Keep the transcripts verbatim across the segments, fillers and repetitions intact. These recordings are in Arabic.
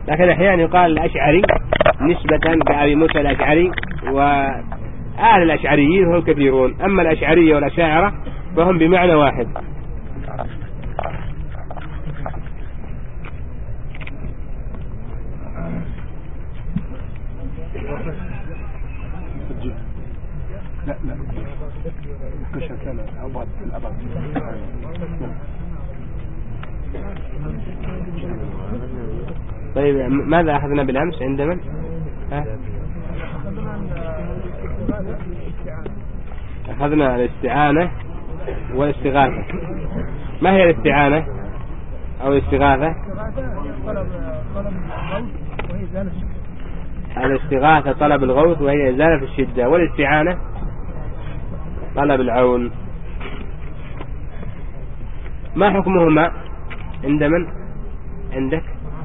لكن أحيانا يقال الأشعري نسبة لأبي موسى الأشعري، وآل الأشعريين هم كثيرون، أما الأشعرية والأشاعرة فهم بمعنى واحد. لا لا كشف كان أبعد الأبعد. طيب ماذا أخذنا بالأمس عند من؟ ها؟ أخذنا الاستعانة والاستغاثة. ما هي الاستعانة أو الاستغاثة؟ الاستغاثة طلب الغوث وهي إزالة الشدة، والاستعانة طلب العون. ما حكمهما عند من؟ عندك؟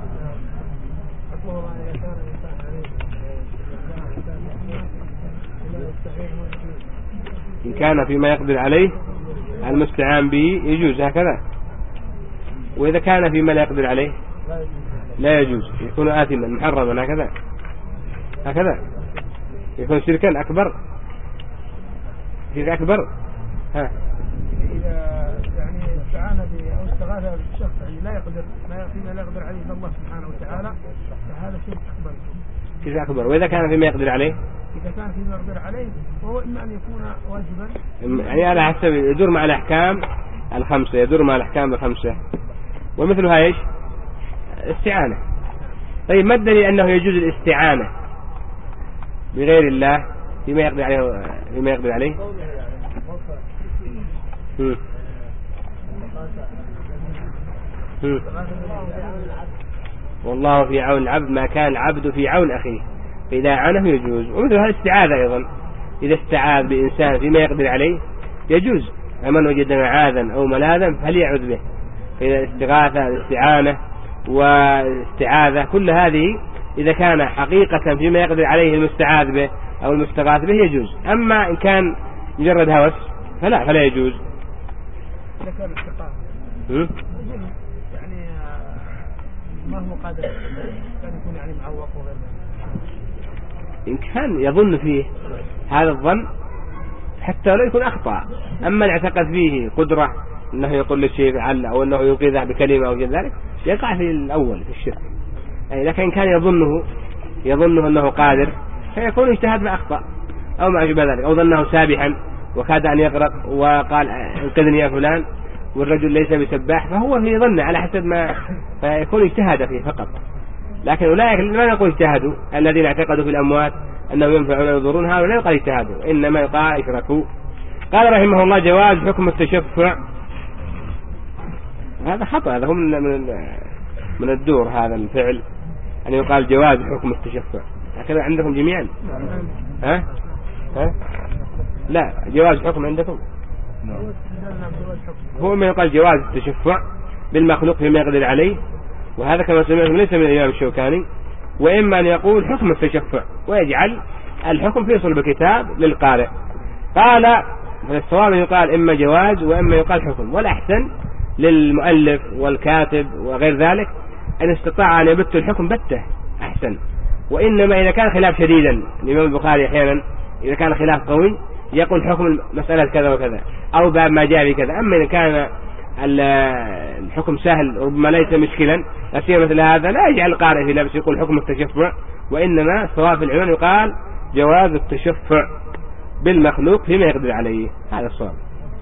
إن كان فيما يقدر عليه المستعان به يجوز هكذا، وإذا كان فيما لا يقدر عليه لا يجوز، يكون آثما محرما هكذا هكذا يكون شركا أكبر. شرك أكبر. ها إذا يعني استعانة أو استغاثة بالشخص يعني لا يقدر ما فيما لا يقدر عليه الله سبحانه وتعالى فهذا شرك أكبر. شرك أكبر. وإذا كان فيما يقدر عليه؟ إذا كان فيما يقدر عليه وهو إما أن يكون واجبا، يعني على حسب يدور مع الأحكام الخمسة، يدور مع الأحكام الخمسة. ومثلها إيش؟ استعانة. طيب ما الدليل أنه يجوز الاستعانة بغير الله فيما يقدر عليه فيما يقدر عليه؟ هم. هم. والله في عون العبد ما كان العبد في عون أخيه فإذا عانه يجوز. ومثل هذا الاستعاذة أيضا، إذا استعاذ بإنسان فيما يقدر عليه يجوز، فمن وجد معاذا أو ملاذا فليعوذ به. فإذا استغاثة الاستعانة واستعاذة كل هذه إذا كان حقيقة فيما يقدر عليه المستعاذ به أو المستغاث به يجوز. أما إن كان مجرد هوس فلا فلا يجوز. إذا كان استقامة يعني ما هو قادر كان يكون يعني معوق وغير ذلك، إن كان يظن فيه هذا الظن حتى لو يكون أخطأ. أما إن اعتقد فيه قدرة أنه يقول للشيء فعل أو أنه يوقظه بكلمة أو غير ذلك يقع في الأول في الشرك. يعني لكن كان يظنه يظنه أنه قادر فيكون اجتهاد ما أخطأ أو ما أشبه ذلك، أو ظنه سابحا وكاد أن يغرق وقال انقذني يا فلان والرجل ليس بسباح، فهو في ظنه على حسب ما فيكون اجتهاد فيه فقط. لكن أولئك ما نقول اجتهدوا الذين اعتقدوا في الأموات أنهم ينفعون ويضرون، هؤلاء لا يقال اجتهدوا، إنما يقال اشركوا. قال رحمه الله جواز حكم التشفع. هذا خطأ، هذا هو من من الدور هذا الفعل أن يقال جواز حكم التشفع. هكذا عندكم جميعا؟ ها؟ ها؟ لا جواز حكم عندكم هو ما يقال جواز التشفع بالمخلوق فيما يقدر عليه، وهذا كما سمعتم ليس من الإمام الشوكاني. وإما أن يقول حكم التشفع ويجعل الحكم في صلب كتاب للقارئ. قال فالصواب يقال إما جواز وإما يقال حكم، والأحسن للمؤلف والكاتب وغير ذلك أن استطاع أن يبت الحكم بته أحسن. وإنما إذا كان خلاف شديدا، الإمام البخاري أحيانا إذا كان خلاف قوي يقول حكم مسألة كذا وكذا أو باب ما جاء بكذا. أما إذا كان الحكم سهل ربما ليس مشكلا أشياء مثل هذا لا يجعل القارئ في لبس يقول حكم التشفع، وإنما الصواب في العنوان يقال جواز التشفع بالمخلوق فيما يقدر عليه. هذا الصواب.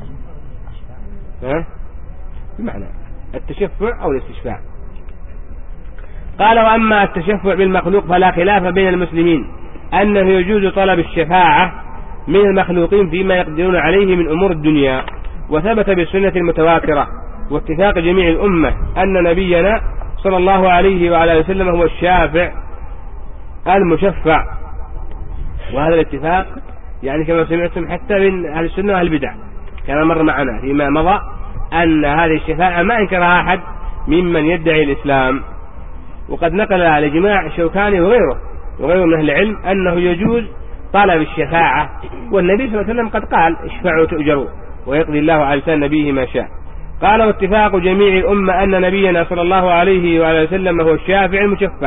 ها؟ بمعنى التشفع أو الاستشفاع. قال وأما التشفع بالمخلوق فلا خلاف بين المسلمين أنه يجوز طلب الشفاعة من المخلوقين فيما يقدرون عليه من أمور الدنيا. وثبت بالسنة المتواترة واتفاق جميع الأمة أن نبينا صلى الله عليه وعلى وسلم هو الشافع المشفع. وهذا الاتفاق يعني كما سمعتم حتى من أهل السنة وأهل البدع، كما مر معنا فيما مضى أن هذه الشفاعة ما انكرها أحد ممن يدعي الإسلام. وقد نقل على الجماع الشوكاني وغيره وغيره من أهل العلم أنه يجوز طلب الشفاعة، والنبي صلى الله عليه وسلم قد قال اشفعوا تؤجروا ويقضي الله على لسان نبيه ما شاء. قال واتفاق جميع الأمة أن نبينا صلى الله عليه وعلى وسلم هو الشافع المشفع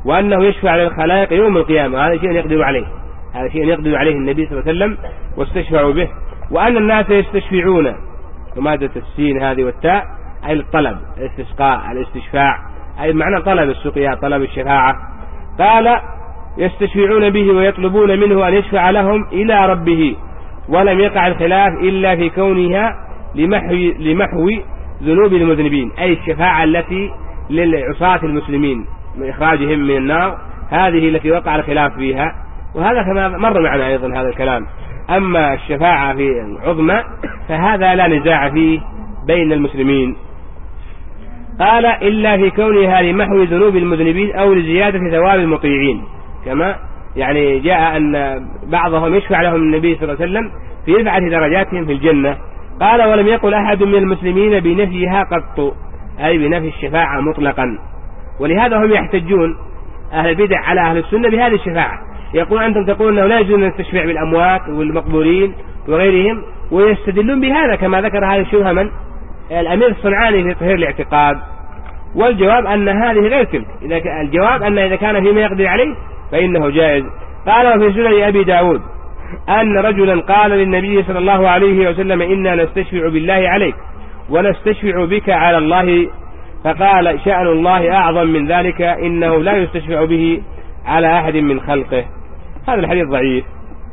وأنه يشفع للخلائق يوم القيامة. هذا شيء يقدر عليه، هذا شيء يقدر عليه النبي صلى الله عليه وسلم واستشفعوا به. وأن الناس يستشفعون، ومادة السين هذه والتاء أي الطلب، الاستسقاء، الاستشفاع، أي معنى طلب السقيا، طلب الشفاعة. قال يستشفعون به ويطلبون منه أن يشفع لهم إلى ربه، ولم يقع الخلاف إلا في كونها لمحو, لمحو ذنوب المذنبين، أي الشفاعة التي للعصاة المسلمين من إخراجهم من النار، هذه التي وقع الخلاف فيها. وهذا كما مر معنا أيضا هذا الكلام. أما الشفاعة في العظمى فهذا لا نزاع فيه بين المسلمين. قال إلا في كونها لمحو ذنوب المذنبين أو لزيادة ثواب المطيعين، كما يعني جاء أن بعضهم يشفع لهم النبي صلى الله عليه وسلم في رفعة درجاتهم في الجنة. قال ولم يقل أحد من المسلمين بنفيها قط، أي بنفي الشفاعة مطلقا. ولهذا هم يحتجون أهل البدع على أهل السنة بهذه الشفاعة، يقول أنتم تقولون أنه لا يجوز أن نستشفع بالأموات والمقبورين وغيرهم، ويستدلون بهذا كما ذكر هذه الشبهة من الأمير الصنعاني في تطهير الاعتقاد. والجواب أن هذه غير تلك، إذا الجواب أن إذا كان فيما يقدر عليه فإنه جائز. قال وفي سنن أبي داود أن رجلا قال للنبي صلى الله عليه وسلم إنا نستشفع بالله عليك ونستشفع بك على الله، فقال شأن الله أعظم من ذلك، إنه لا يستشفع به على أحد من خلقه. هذا الحديث ضعيف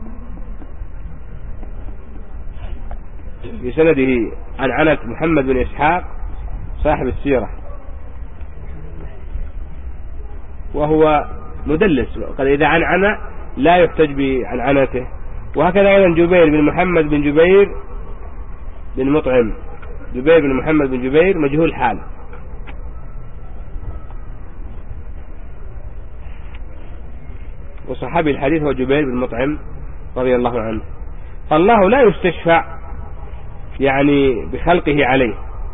بسنده عن عنة محمد بن إسحاق صاحب السيرة، وهو مدلس، وقد إذا عن عنة لا يحتج بعنعنته. وهكذا أيضا جبير بن محمد بن جبير بن مطعم، جبير بن محمد بن جبير مجهول حال. وصحابي الحديث هو جبير بن مطعم رضي الله عنه. فالله لا يستشفع يعني بخلقه عليه،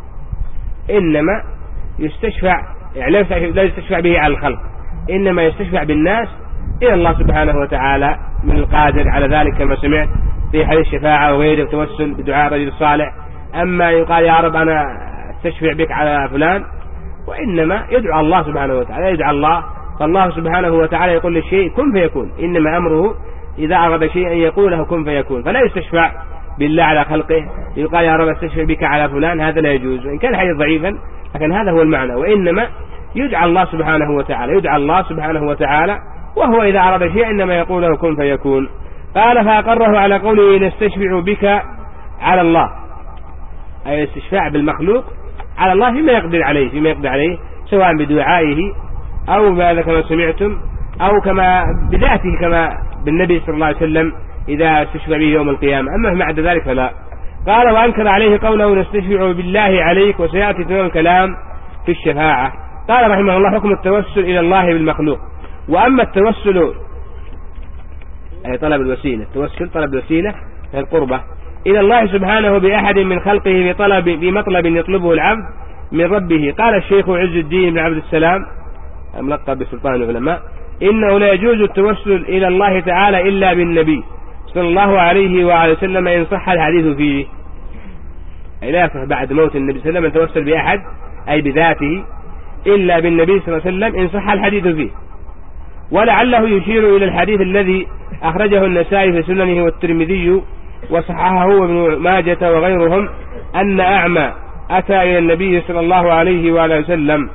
إنما يستشفع يعني لا يستشفع به على الخلق، إنما يستشفع بالناس إلى الله سبحانه وتعالى من القادر على ذلك، كما سمعت في حديث الشفاعة وغيره التوسل بدعاء رجل الصالح. أما يقال يا رب أنا استشفع بك على فلان، وإنما يدعو الله سبحانه وتعالى، يدعو الله. فالله سبحانه وتعالى يقول للشيء كن فيكون، إنما أمره إذا أراد شيئا يقول له كن فيكون. فلا يستشفع بالله على خلقه، يقال يا رب استشفع بك على فلان، هذا لا يجوز، وإن كان حديث ضعيفا لكن هذا هو المعنى. وإنما يدعى الله سبحانه وتعالى، يدعى الله سبحانه وتعالى، وهو إذا أراد شيئا إنما يقول له كن فيكون. قال فأقره على قوله نستشفع بك على الله، أي الاستشفاع بالمخلوق على الله فيما يقدر عليه، فيما يقدر عليه سواء بدعائه أو ماذا كما سمعتم أو كما بذاته كما بالنبي صلى الله عليه وسلم إذا استشفع به يوم القيامة. أما بعد ذلك فلا. قال وأنكر عليه قوله نستشفع بالله عليك، وسيأتي تمام الكلام في الشفاعة. قال رحمه الله حكم التوسل إلى الله بالمخلوق. وأما التوسل أي طلب الوسيلة، التوسل طلب الوسيلة هي القربة إلى الله سبحانه بأحد من خلقه بطلب بمطلب يطلبه العبد من ربه. قال الشيخ عز الدين بن عبد السلام الملقب بسلطان العلماء إنه لا يجوز التوسل إلى الله تعالى إلا بالنبي صلى الله عليه وآله وسلم إن صح الحديث فيه، أي لا يصح بعد موت النبي صلى الله عليه وسلم أن توسل بأحد أي بذاته إلا بالنبي صلى الله عليه وسلم إن صح الحديث فيه. ولعله يشير إلى الحديث الذي أخرجه النسائي في سننه والترمذي وصححه وابن ماجة وغيرهم أن أعمى أتى إلى النبي صلى الله عليه وآله وسلم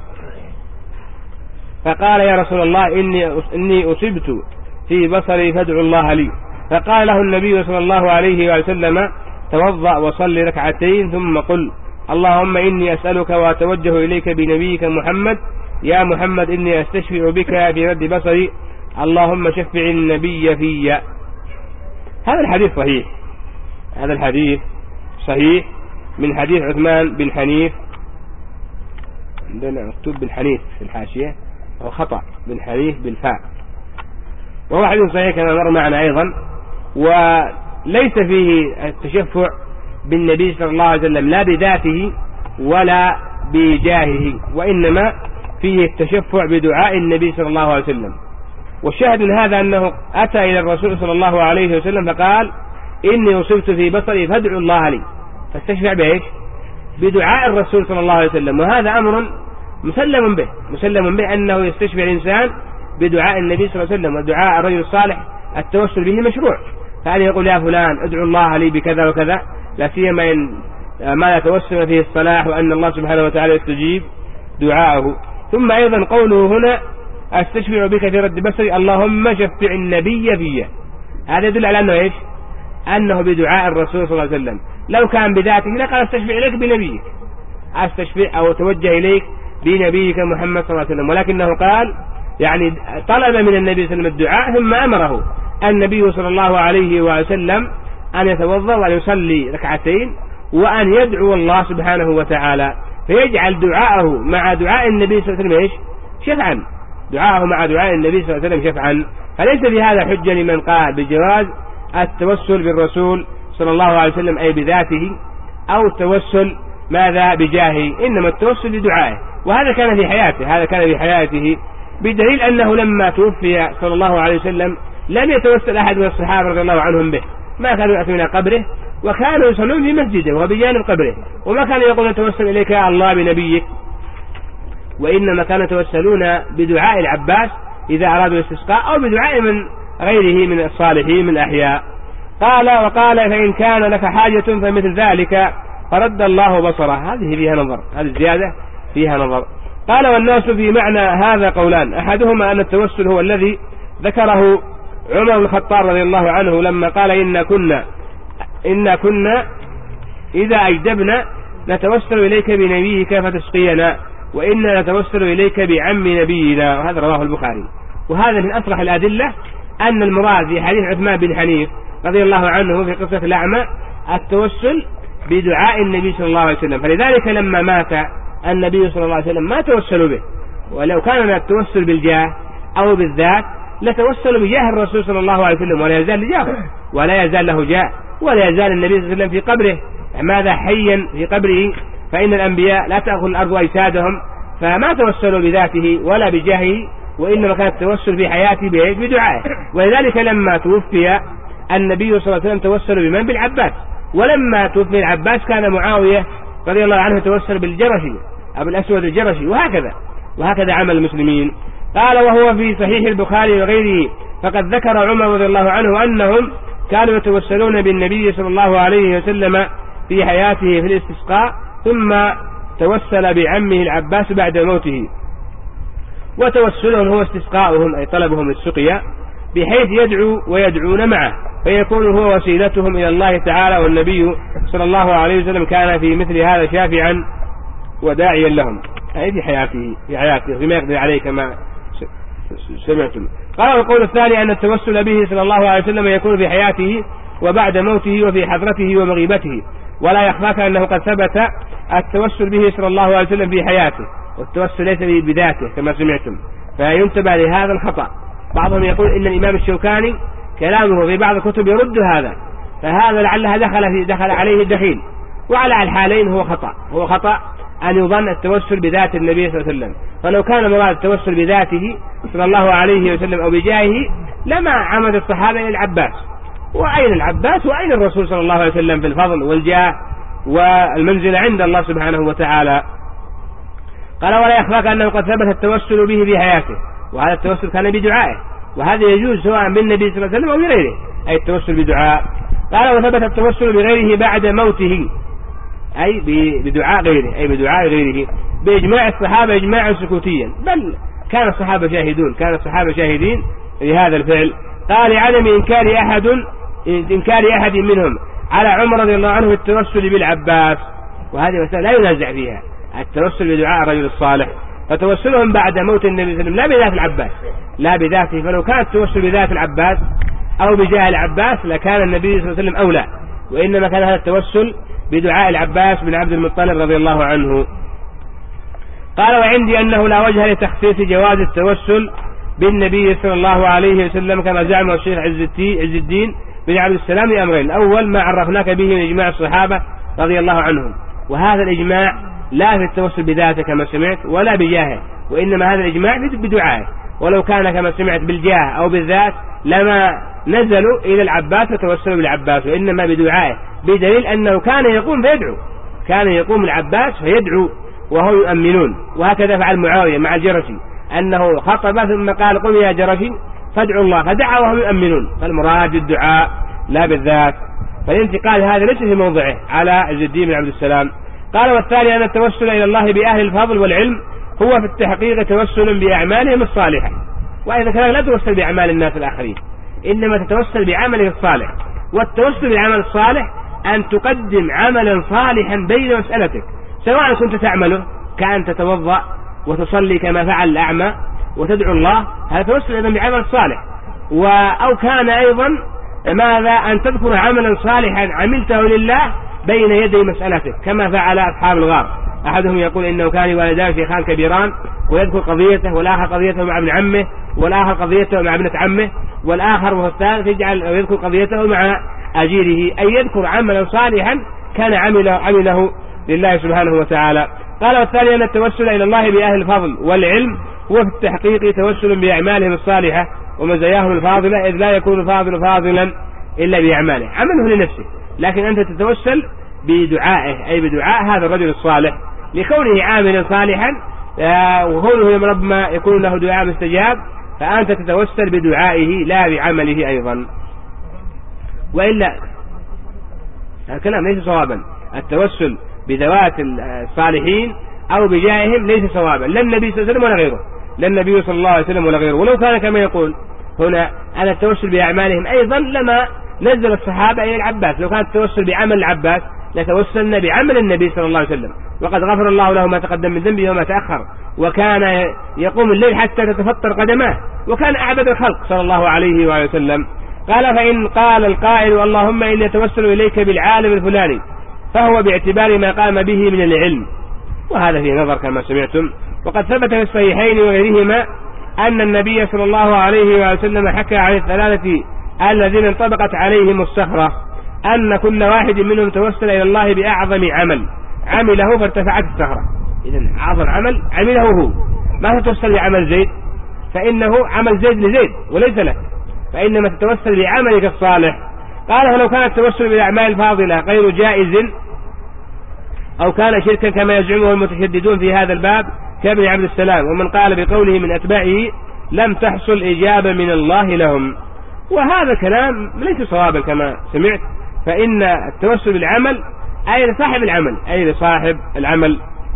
فقال يا رسول الله إني, إني أصبت في بصري فادعو الله لي. فقال له النبي صلى الله عليه وآله وسلم توضأ وصل ركعتين ثم قل اللهم إني أسألك وأتوجه إليك بنبيك محمد يا محمد إني أستشفع بك في رد بصري اللهم شفع النبي في. هذا الحديث صحيح، هذا الحديث صحيح من حديث عثمان بن حنيف، عندنا مكتوب بالحنيف في الحاشية أو خطأ بن حنيف بالفاء، وهو حديث صحيح كما مر معنا أيضا. وليس فيه التشفع بالنبي صلى الله عليه وسلم لا بذاته ولا بجاهه، وإنما فيه التشفع بدعاء النبي صلى الله عليه وسلم. والشاهد من هذا أنه أتى إلى الرسول صلى الله عليه وسلم فقال إني أصبت في بصري فادعو الله لي، فاستشفع بإيش؟ بدعاء الرسول صلى الله عليه وسلم. وهذا أمر مسلم به، مسلم به أنه يستشفع الإنسان بدعاء النبي صلى الله عليه وسلم ودعاء الرجل الصالح التوسل به مشروع. فأن يقول يا فلان ادعو الله لي بكذا وكذا، لا سيما إن ما يتوسل فيه الصلاح وأن الله سبحانه وتعالى يستجيب دعاءه. ثم أيضا قوله هنا استشفع بك في رد بصري اللهم شفع النبي فيه، هذا يدل على أنه إيش؟ أنه بدعاء الرسول صلى الله عليه وسلم. لو كان بذاته لقال استشفع إليك بنبيك، استشفع أو توجه إليك بنبيك محمد صلى الله عليه وسلم، ولكنه قال يعني طلب من النبي صلى الله عليه وسلم الدعاء، ثم أمره النبي صلى الله عليه وسلم أن يتوضأ وأن يصلي ركعتين وأن يدعو الله سبحانه وتعالى، فيجعل دعاءه مع دعاء النبي صلى الله عليه وسلم إيش؟ شفعا، دعاءه مع دعاء النبي صلى الله عليه وسلم شفعا. فليس في هذا حجة لمن قال بجواز التوسل بالرسول صلى الله عليه وسلم أي بذاته، أو التوسل ماذا بجاهه، إنما التوسل بدعائه. وهذا كان في حياته، هذا كان في حياته، بدليل أنه لما توفي صلى الله عليه وسلم لم يتوسل أحد من الصحابة رضي الله عنهم به، ما كانوا يأتون إلى قبره، وكانوا يصلون في مسجده وبجانب قبره، وما كانوا يقولون توسل إليك يا الله بنبيك، وإنما كانوا يتوسلون بدعاء العباس إذا أرادوا الاستسقاء، أو بدعاء من غيره من الصالحين من الأحياء. قال وقال فإن كان لك حاجة فمثل ذلك فرد الله بصره، هذه فيها نظر، هذه الزيادة فيها نظر. قال والناس في معنى هذا قولان، أحدهما أن التوسل هو الذي ذكره عمر بن الخطاب رضي الله عنه لما قال إن كنا إن كنا إذا أجدبنا نتوسل إليك بنبيك فتسقينا، وإنا نتوسل إليك بعم نبينا، وهذا رواه البخاري. وهذا من أصرح الأدلة أن المراد في حديث عثمان بن حنيف رضي الله عنه في قصة الأعمى التوسل بدعاء النبي صلى الله عليه وسلم، فلذلك لما مات النبي صلى الله عليه وسلم ما توسلوا به، ولو كان التوسل بالجاه أو بالذات لتوسلوا بجاه الرسول صلى الله عليه وسلم، ولا يزال لجاهه ولا يزال له جاه، ولا يزال النبي صلى الله عليه وسلم في قبره، ماذا حيا في قبره، فإن الأنبياء لا تأخذ الأرض أجسادهم، فما توسلوا بذاته ولا بجاهه، وإنما كان التوسل في حياته بدعائه. ولذلك لما توفي النبي صلى الله عليه وسلم توسلوا بمن؟ بالعباس. ولما توفي العباس كان معاوية رضي الله عنه توسل بالجرشي أبو الأسود الجرشي، وهكذا وهكذا عمل المسلمين. قال وهو في صحيح البخاري وغيره، فقد ذكر عمر رضي الله عنه أنهم كانوا يتوسلون بالنبي صلى الله عليه وسلم في حياته في الاستسقاء، ثم توسل بعمه العباس بعد موته، وتوسلهم هو استسقاؤهم أي طلبهم السقيا، بحيث يدعو ويدعون معه، فيكون هو وسيلتهم إلى الله تعالى، والنبي صلى الله عليه وسلم كان في مثل هذا شافعا وداعيا لهم أي في حياته في حياته فيما يقدر عليه كما سمعتم. قال القول الثاني أن التوسل به صلى الله عليه وسلم يكون في حياته وبعد موته وفي حضرته ومغيبته، ولا يخفاك أنه قد ثبت التوسل به صلى الله عليه وسلم في حياته، والتوسل ليس بذاته كما سمعتم، فينتبه لهذا الخطأ. بعضهم يقول إن الإمام الشوكاني كلامه في بعض الكتب يرد هذا، فهذا لعلها دخل في دخل عليه الدخيل، وعلى الحالين هو خطأ هو خطأ أن يظن التوسل بذات النبي صلى الله عليه وسلم، فلو كان مراد التوسل بذاته صلى الله عليه وسلم أو بجاهه لما عمد الصحابة إلى العباس، وأين العباس وأين الرسول صلى الله عليه وسلم في الفضل والجاه والمنزل عند الله سبحانه وتعالى. قال ولا يخفاك أنه قد ثبت التوسل به في حياته، وهذا التوسل كان بدعائه، وهذا يجوز سواء بالنبي صلى الله عليه وسلم أو بغيره، أي التوسل بدعاء. قال وثبت التوسل بغيره بعد موته، أي بدعاء غيره أي بدعاء غيره بإجماع الصحابة إجماعا سكوتيا، بل كان الصحابة شاهدون كان الصحابة شاهدين لهذا الفعل. قال لعدم إنكار أحد إنكار أحد منهم على عمر رضي الله عنه بالتوسل بالعباس، وهذه مسألة لا ينازع فيها، التوسل بدعاء الرجل الصالح، فتوسلهم بعد موت النبي صلى الله عليه وسلم لا بذات العباس لا بذاته، فلو كان التوسل بذات العباس أو بجاه العباس لكان النبي صلى الله عليه وسلم أولى، وإنما كان هذا التوسل بدعاء العباس بن عبد المطلب رضي الله عنه. قال وعندي أنه لا وجه لتخصيص جواز التوسل بالنبي صلى الله عليه وسلم كما زعمه الشيخ عز الدين بن عبد السلام لأمرين: الأول ما عرفناك به من إجماع الصحابة رضي الله عنهم، وهذا الإجماع لا في التوسل بذاته كما سمعت ولا بجاهه، وإنما هذا الإجماع بدعائه، ولو كان كما سمعت بالجاه أو بالذات لما نزلوا إلى العباس وتوسلوا بالعباس، وإنما بدعائه، بدليل أنه كان يقوم فيدعو كان يقوم العباس فيدعو وهو يؤمنون، وهكذا فعل معاوية مع الجرشي أنه خطب ثم قال قم يا جرشي فادعوا الله، فدعا وهم يؤمنون، فالمراد الدعاء لا بالذات. فالانتقال هذا ليس في موضعه على عز الدين بن عبد السلام. قال والثاني أن التوسل إلى الله بأهل الفضل والعلم هو في التحقيق توسل بأعمالهم الصالحة، وإذا كان لا توسل بأعمال الناس الآخرين، إنما تتوسل بعمله الصالح. والتوسل بالعمل الصالح أن تقدم عملا صالحا بين مسألتك، سواء كنت تعمله كأن تتوضأ وتصلي كما فعل الأعمى وتدعو الله، هذا توسل أيضا بعمل صالح. أو كان أيضا ماذا أن تذكر عملا صالحا عملته لله بين يدي مسألتك كما فعل أصحاب الغار، أحدهم يقول إنه كان والداه شيخان كبيران ويذكر قضيته، والآخر قضيته مع ابن عمه، والآخر قضيته مع ابنة عمه، والآخر وهو الثالث يجعل يذكر قضيته مع أجيره، أي يذكر عملا صالحا كان عمله, عمله لله سبحانه وتعالى. قال والثاني أن التوسل إلى الله بأهل الفضل والعلم هو في التحقيق توسل بأعمالهم الصالحة ومزاياهم الفاضلة، إذ لا يكون الفاضل فاضلا إلا بأعماله، عمله لنفسه، لكن أنت تتوسل بدعائه أي بدعاء هذا الرجل الصالح لكونه عاملا صالحا، وكونه ربما يكون له دعاء مستجاب، فأنت تتوسل بدعائه لا بعمله أيضا. وإلا الكلام ليس صوابا، التوسل بذوات الصالحين أو بجائهم ليس صوابا، لا النبي صلى الله عليه وسلم ولا غيره، لا النبي صلى الله عليه وسلم ولا غيره. ولو كان كما يقول هنا أنا التوسل بأعمالهم أيضا لما نزل الصحابة إلى العباس، لو كان التوسل بعمل العباس لتوسلنا بعمل النبي صلى الله عليه وسلم، وقد غفر الله له ما تقدم من ذنبه وما تأخر، وكان يقوم الليل حتى تتفطر قدماه، وكان أعبد الخلق صلى الله عليه وآله وسلم. قال فإن قال القائل اللهم إني أتوسل إليك بالعالم الفلاني فهو باعتبار ما قام به من العلم، وهذا فيه نظر كما سمعتم. وقد ثبت في الصحيحين وغيرهما أن النبي صلى الله عليه وآله وسلم حكى عن الثلاثة الذين انطبقت عليهم الصخرة أن كل واحد منهم توسل إلى الله بأعظم عمل عمله فارتفعت الصخرة. إذن أعظم عمل عمله هو، ما تتوسل بعمل زيد فإنه عمل زيد لزيد وليس له، فإنما تتوسل بعملك الصالح. قال فلو كان التوسل بالأعمال الفاضلة غير جائز أو كان شركا كما يزعمه المتشددون في هذا الباب كابن عبد السلام ومن قال بقوله من أتباعه لم تحصل إجابة من الله لهم، وهذا كلام ليس صوابا كما سمعت، فإن التوسل بالعمل أي لصاحب العمل أي لصاحب العمل،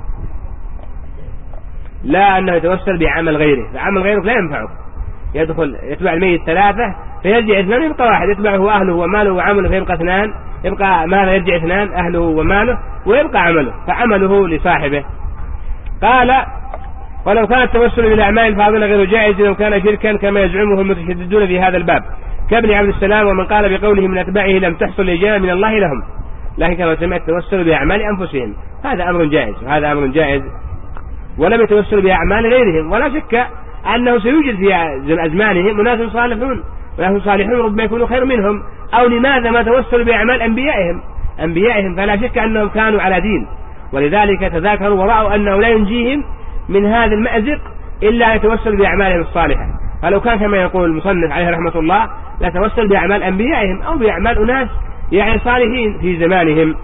لا أنه يتوسل بعمل غيره، فعمل غيره لا ينفعه، يدخل يتبع الميت ثلاثة فيرجع اثنان يبقى واحد، يتبعه أهله وماله وعمله فيبقى اثنان، يبقى ماذا يرجع اثنان أهله وماله ويبقى عمله، فعمله لصاحبه. قال ولو كان التوسل بالأعمال الفاضلة غير جائز لو كان شركا كما يزعمه المتشددون في هذا الباب كابن عبد السلام ومن قال بقوله من أتباعه لم تحصل إجابة من الله لهم، لكن كما سمعت التوسل بأعمال أنفسهم هذا أمر جائز وهذا أمر جائز، ولم يتوسل بأعمال غيرهم، ولا شك أنه سيوجد في أزمانهم أناس صالحون وناس صالحون ربما يكونوا خير منهم، أو لماذا ما توسلوا بأعمال أنبيائهم أنبيائهم فلا شك أنهم كانوا على دين، ولذلك تذاكروا ورأوا أنه لا ينجيهم من هذا المأزق إلا يتوسل بأعمالهم الصالحة. فلو كان كما يقول المصنف عليه رحمة الله لا توسل بأعمال أنبيائهم أو بأعمال أناس يعني صالحين في زمانهم.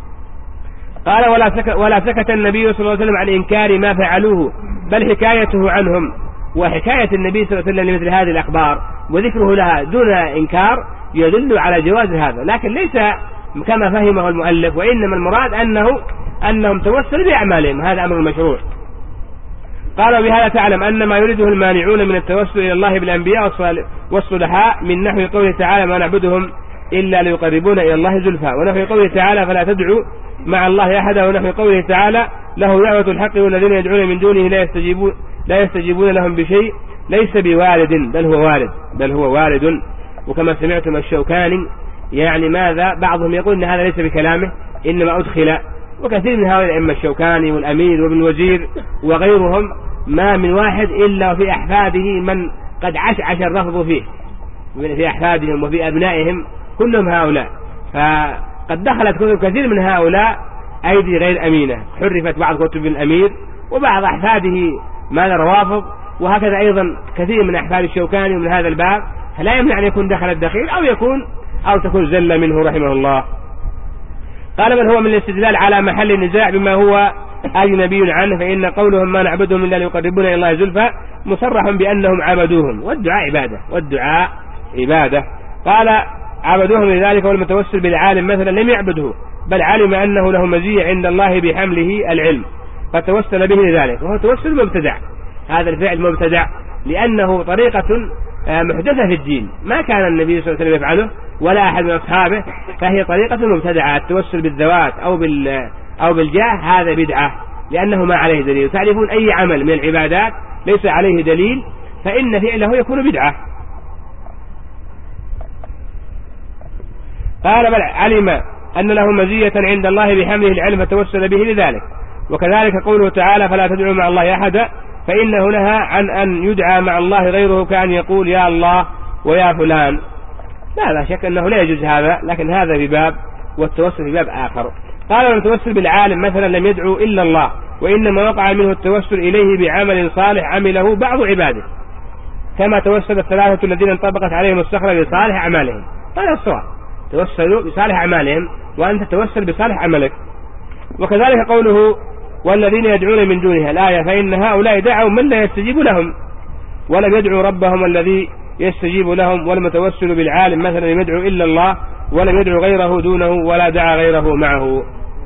قال ولا سكت, ولا سكت النبي صلى الله عليه وسلم عن إنكار ما فعلوه بل حكايته عنهم، وحكاية النبي صلى الله عليه وسلم لمثل هذه الأخبار وذكره لها دون إنكار يدل على جواز هذا، لكن ليس كما فهمه المؤلف، وإنما المراد أنه أنهم توسلوا بأعمالهم، هذا أمر مشروع. قال بهذا تعلم أن ما يريده المانعون من التوسل إلى الله بالأنبياء والصلحاء من نحو قوله تعالى ما نعبدهم إلا ليقربون إلى الله زلفى، ونحو قوله تعالى فلا تدعوا مع الله أحدا، ونحو قوله تعالى له دعوة الحق والذين يدعون من دونه لا يستجيبون لا يستجيبون لهم بشيء ليس بوالد بل هو والد بل هو والد. وكما سمعتم الشوكاني يعني ماذا بعضهم يقول أن هذا ليس بكلامه إنما أدخل، وكثير من هؤلاء الأئمة الشوكاني والأمير وابن الوزير وغيرهم ما من واحد إلا وفي أحفاده من قد عشعش الرفض فيه في أحفادهم وفي أبنائهم كلهم هؤلاء، فقد دخلت كتب كثير من هؤلاء أيدي غير أمينة، حرفت بعض كتب الأمير وبعض أحفاده ماذا روافض، وهكذا أيضا كثير من أحفاد الشوكاني من هذا الباب، فلا يمنع أن يكون دخل الدخيل أو يكون أو تكون زل منه رحمه الله. قال بل هو من الاستدلال على محل النزاع بما هو أجنبي عنه، فإن قولهم ما نعبدهم إلا ليقربونا إلى الله زلفى مصرح بأنهم عبدوهم، والدعاء عبادة والدعاء عبادة. قال عبدوهم لذلك، والمتوسل بالعالم مثلا لم يعبده، بل علم أنه له مزية عند الله بحمله العلم فتوسل به لذلك، وهو توسل مبتدع. هذا الفعل مبتدع لأنه طريقة محدثة في الدين، ما كان النبي صلى الله عليه وسلم يفعله ولا أحد من أصحابه، فهي طريقة مبتدعة. التوسل بالذوات أو بال أو بالجاه هذا بدعة، لأنه ما عليه دليل. تعرفون أي عمل من العبادات ليس عليه دليل فإن فعله يكون بدعة. قال بل علم أن له مزية عند الله بحمله العلم فتوسل به لذلك. وكذلك قوله تعالى فلا تدعوا مع الله أحدا، فإنه نهى عن أن يدعى مع الله غيره كأن يقول يا الله ويا فلان. لا لا شك أنه لا يجوز هذا، لكن هذا بباب والتوسل بباب آخر. قال المتوسل بالعالم مثلا لم يدعو إلا الله، وإنما وقع منه التوسل إليه بعمل صالح عمله بعض عباده، كما توسل الثلاثة الذين انطبقت عليهم الصخرة بصالح أعمالهم. هذا الصواب، توسلوا بصالح أعمالهم وأنت توسل بصالح عملك. وكذلك قوله والذين يدعون من دونها الآية، فإن هؤلاء دعوا من لا يستجيب لهم ولم يدعوا ربهم الذي يستجيب لهم. والمتوسل بالعالم مثلا لم يدعو إلا الله ولم يدعو غيره دونه ولا دعا غيره معه.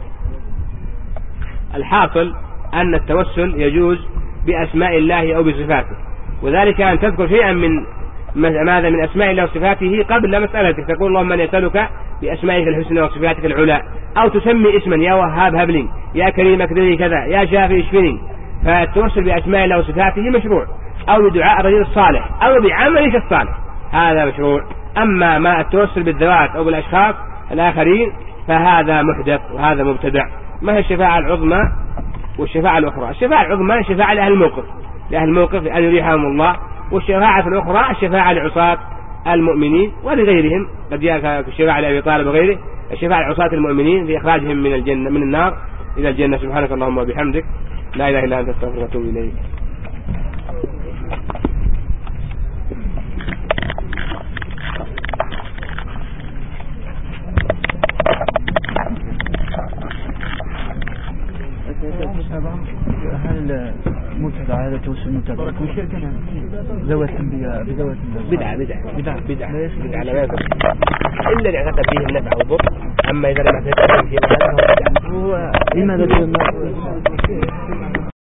الحاصل أن التوسل يجوز بأسماء الله أو بصفاته، وذلك أن تذكر شيئا من ماذا من أسماء الله وصفاته قبل مسألتك، تقول اللهم من يسألك بأسمائك الحسنى وصفاتك العلى، أو تسمي اسما يا وهاب هب لي، يا كريم اكرمني كذا، يا شافي اشفني. فالتوسل بأسماء الله وصفاته مشروع، أو بدعاء الرجل الصالح أو بعملك الصالح هذا مشروع. أما ما التوسل بالذوات أو بالأشخاص الآخرين فهذا محدث وهذا مبتدع. ما هي الشفاعة العظمى والشفاعة الأخرى؟ الشفاعة العظمى شفاعة لأهل الموقف، لأهل الموقف أن يريحهم الله، والشفاعة الأخرى الشفاعة لعصاة المؤمنين ولغيرهم، قد جاء في الشفاعة لأبي طالب وغيره، الشفاعة لعصاة المؤمنين في إخراجهم من الجنة من النار إلى الجنة. سبحانك اللهم وبحمدك لا إله إلا أنت أستغفرك وأتوب إليك. هل المبتدع هذا توسل مبتدع يكون شركا ذوات الانبياء بذوات بدعة بدعة بدعة بدعة بدعة لا يكون إلا اللي اعتقد فيه النفع أو الضر. أما إذا لم يعتقد فيه هذا هو بدعة. هو لماذا